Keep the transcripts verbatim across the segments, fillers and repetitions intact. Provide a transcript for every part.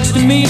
much to me.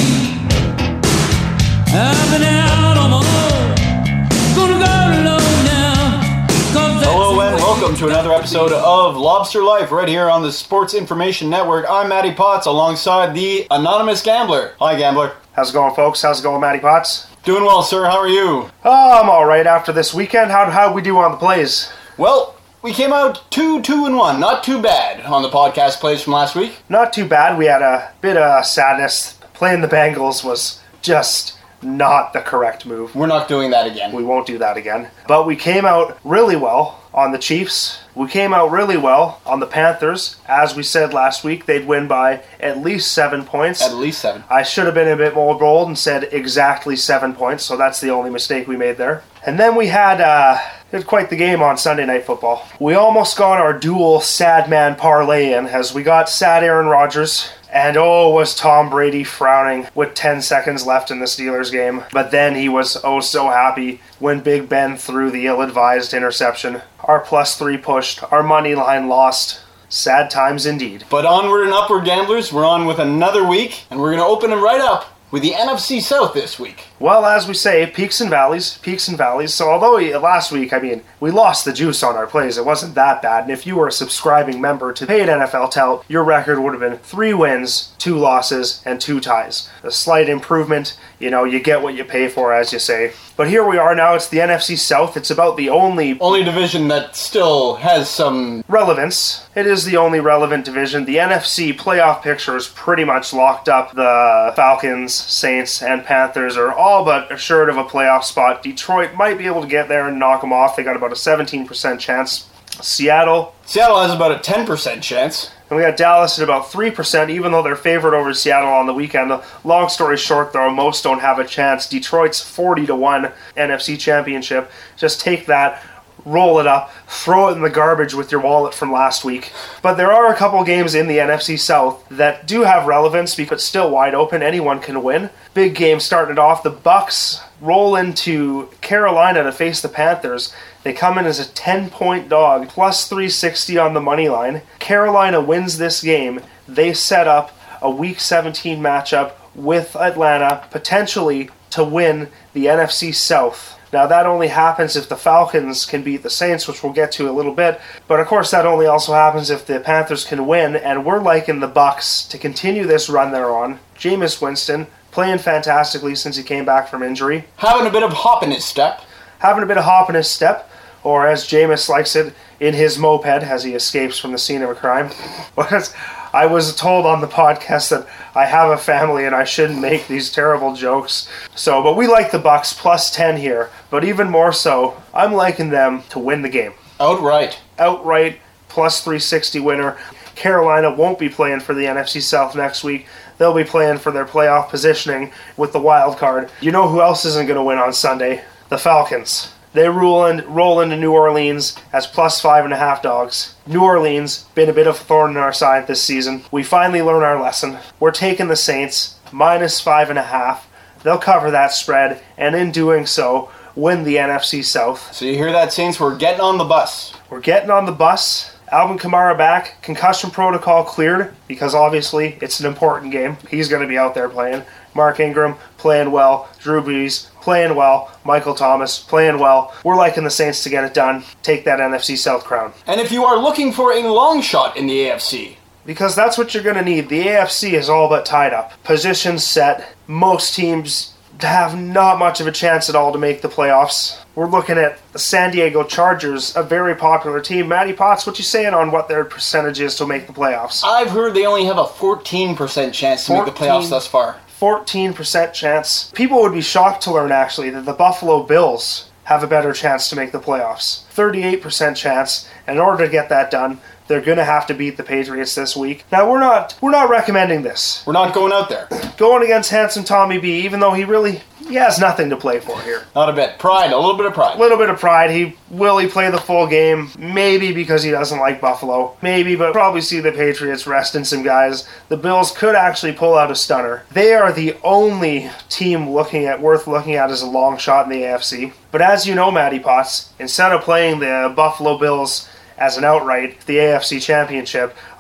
I've been out on my own, gonna go alone now. Hello and welcome to another episode of Lobster Life right here on the Sports Information Network. I'm Matty Potts alongside the Anonymous Gambler. Hi, Gambler. How's it going, folks? How's it going, Matty Potts? Doing well, sir. How are you? Oh, I'm all right after this weekend. How how we do on the plays? Well, we came out two, two, and one. Not too bad on the podcast plays from last week. Not too bad. We had a bit of sadness. Playing the Bengals was just not the correct move. We're not doing that again. We won't do that again. But we came out really well on the Chiefs. We came out really well on the Panthers. As we said last week, they'd win by at least seven points. At least seven. I should have been a bit more bold and said exactly seven points, so that's the only mistake we made there. And then we had, uh, had quite the game on Sunday Night Football. We almost got our dual sad man parlay in, as we got sad Aaron Rodgers. And oh, was Tom Brady frowning with ten seconds left in the Steelers game. But then he was oh so happy when Big Ben threw the ill-advised interception. Our plus three pushed, our money line lost. Sad times indeed. But onward and upward, gamblers. We're on with another week, and we're going to open them right up with the N F C South this week. Well, as we say, peaks and valleys, peaks and valleys. So although we, last week, I mean, we lost the juice on our plays, it wasn't that bad. And if you were a subscribing member to paid N F L Tout, your record would have been three wins, two losses, and two ties. A slight improvement. You know, you get what you pay for, as you say. But here we are now. It's the N F C South. It's about the only... Only division that still has some... relevance. It is the only relevant division. The N F C playoff picture is pretty much locked up. The Falcons, Saints, and Panthers are all but assured of a playoff spot. Detroit might be able to get there and knock them off. They got about a seventeen percent chance. Seattle... Seattle has about a ten percent chance. And we got Dallas at about three percent, even though they're favored over Seattle on the weekend. Long story short, though, most don't have a chance. Detroit's forty to one N F C championship. Just take that, roll it up, throw it in the garbage with your wallet from last week. But there are a couple games in the N F C South that do have relevance, but still wide open. Anyone can win. Big game starting it off. The Bucks roll into Carolina to face the Panthers. They come in as a ten-point dog, plus three sixty on the money line. Carolina wins this game. They set up a Week seventeen matchup with Atlanta, potentially to win the N F C South. Now, that only happens if the Falcons can beat the Saints, which we'll get to a little bit. But, of course, that only also happens if the Panthers can win. And we're liking the Bucks to continue this run they're on. Jameis Winston playing fantastically since he came back from injury. Having a bit of hop in his step. Having a bit of hop in his step. Or as Jameis likes it, in his moped as he escapes from the scene of a crime. But I was told on the podcast that I have a family and I shouldn't make these terrible jokes. So, but we like the Bucks plus ten here. But even more so, I'm liking them to win the game. Outright. Outright, plus three sixty winner. Carolina won't be playing for the N F C South next week. They'll be playing for their playoff positioning with the wild card. You know who else isn't going to win on Sunday? The Falcons. They roll, in, roll into New Orleans as plus five and a half dogs. New Orleans, been a bit of a thorn in our side this season. We finally learn our lesson. We're taking the Saints, minus five and a half. They'll cover that spread, and in doing so, win the N F C South. So you hear that, Saints? We're getting on the bus. We're getting on the bus. Alvin Kamara back. Concussion protocol cleared, because obviously it's an important game. He's going to be out there playing. Mark Ingram playing well. Drew Brees playing well. Michael Thomas playing well. We're liking the Saints to get it done. Take that N F C South crown. And if you are looking for a long shot in the A F C... because that's what you're going to need. The A F C is all but tied up. Positions set. Most teams have not much of a chance at all to make the playoffs. We're looking at the San Diego Chargers, a very popular team. Matty Potts, what you saying on what their percentage is to make the playoffs? I've heard they only have a fourteen percent chance to make the playoffs thus far. fourteen percent chance. People would be shocked to learn, actually, that the Buffalo Bills have a better chance to make the playoffs. thirty-eight percent chance. In order to get that done, they're going to have to beat the Patriots this week. Now, we're not we're not recommending this. We're not going out there. Going against handsome Tommy B, even though he really he has nothing to play for here. Not a bit. Pride. A little bit of pride. A little bit of pride. He will he play the full game? Maybe because he doesn't like Buffalo. Maybe, but probably see the Patriots resting some guys. The Bills could actually pull out a stunner. They are the only team looking at worth looking at as a long shot in the A F C. But as you know, Matty Potts, instead of playing the Buffalo Bills as an outright, the A F C Championship,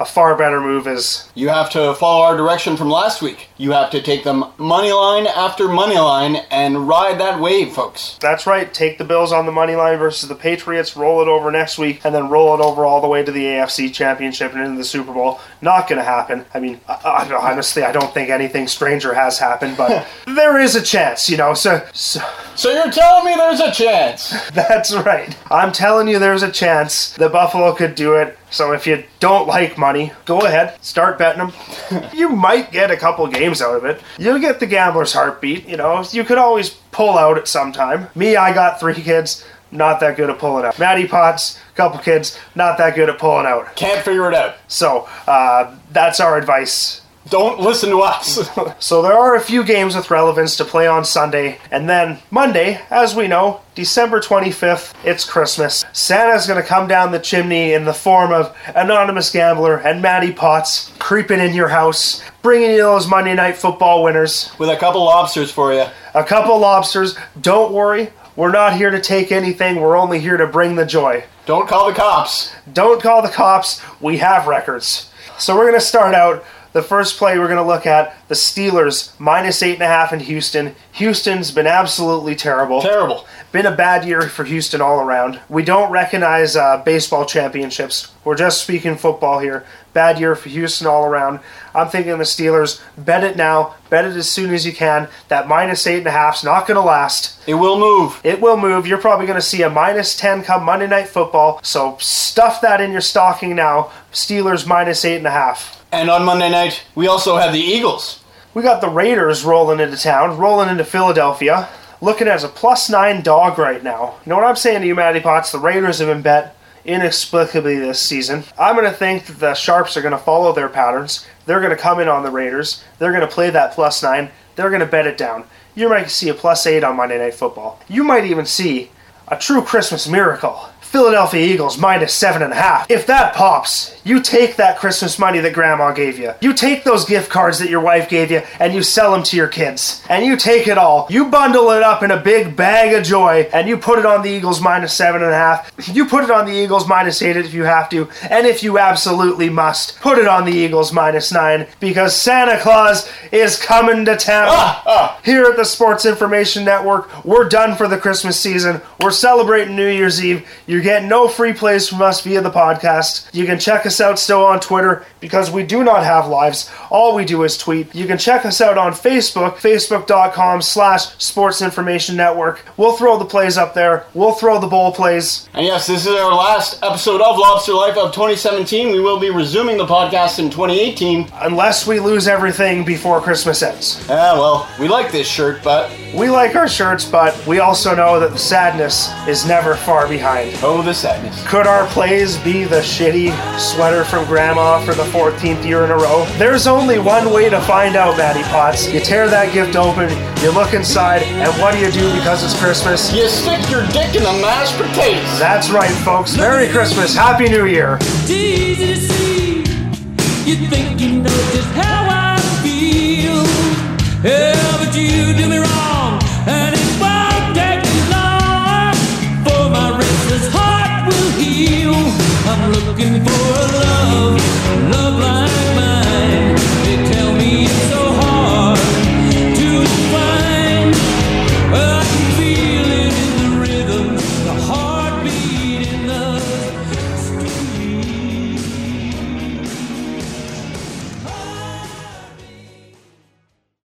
a far better move is... You have to follow our direction from last week. You have to take them money line after money line and ride that wave, folks. That's right. Take the Bills on the money line versus the Patriots, roll it over next week, and then roll it over all the way to the A F C Championship and into the Super Bowl. Not going to happen. I mean, I, I, honestly, I don't think anything stranger has happened, but there is a chance, you know. So, so, so you're telling me there's a chance? That's right. I'm telling you there's a chance that Buffalo could do it. So if you don't like money, go ahead, start betting them. You might get a couple games out of it. You'll get the gambler's heartbeat, you know. You could always pull out at some time. Me, I got three kids, not that good at pulling out. Matty Potts, couple kids, not that good at pulling out. Can't figure it out. So uh, that's our advice. Don't listen to us. So there are a few games with relevance to play on Sunday. And then Monday, as we know, December twenty-fifth, it's Christmas. Santa's going to come down the chimney in the form of Anonymous Gambler and Matty Potts creeping in your house, bringing you those Monday Night Football winners. With a couple lobsters for you. A couple lobsters. Don't worry, we're not here to take anything. We're only here to bring the joy. Don't call the cops. Don't call the cops. We have records. So we're going to start out. The first play we're going to look at, the Steelers, minus eight and a half in Houston. Houston's been absolutely terrible. Terrible. Been a bad year for Houston all around. We don't recognize uh, baseball championships. We're just speaking football here. Bad year for Houston all around. I'm thinking the Steelers, bet it now. Bet it as soon as you can. That minus eight and a half's not going to last. It will move. It will move. You're probably going to see a minus ten come Monday Night Football. So stuff that in your stocking now. Steelers minus eight and a half. And on Monday night, we also have the Eagles. We got the Raiders rolling into town, rolling into Philadelphia, looking as a plus nine dog right now. You know what I'm saying to you, Matty Potts? The Raiders have been bet inexplicably this season. I'm going to think that the Sharps are going to follow their patterns. They're going to come in on the Raiders. They're going to play that plus nine. They're going to bet it down. You might see a plus eight on Monday Night Football. You might even see a true Christmas miracle. Philadelphia Eagles minus seven and a half. If that pops, you take that Christmas money that Grandma gave you. You take those gift cards that your wife gave you and you sell them to your kids. And you take it all. You bundle it up in a big bag of joy and you put it on the Eagles minus seven and a half. You put it on the Eagles minus eight if you have to. And if you absolutely must, put it on the Eagles minus nine because Santa Claus is coming to town. Ah, ah. Here at the Sports Information Network, we're done for the Christmas season. We're celebrating New Year's Eve. You're getting no free plays from us via the podcast. You can check us out still on Twitter because we do not have lives. All we do is tweet. You can check us out on Facebook, facebook.com slash Sports Information Network. We'll throw the plays up there. We'll throw the bowl plays. And yes, this is our last episode of Lobster Life of twenty seventeen. We will be resuming the podcast in twenty eighteen. Unless we lose everything before Christmas ends. Ah, well, we like this shirt, but... We like our shirts, but we also know that the sadness is never far behind. Oh, the sadness. Could our plays be the shitty sweater from Grandma for the fourteenth year in a row? There's only one way to find out, Matty Potts. You tear that gift open, you look inside, and what do you do because it's Christmas? You stick your dick in the mashed potatoes. That's right, folks. Merry Christmas. Happy New Year. It's easy to see. You think you know just how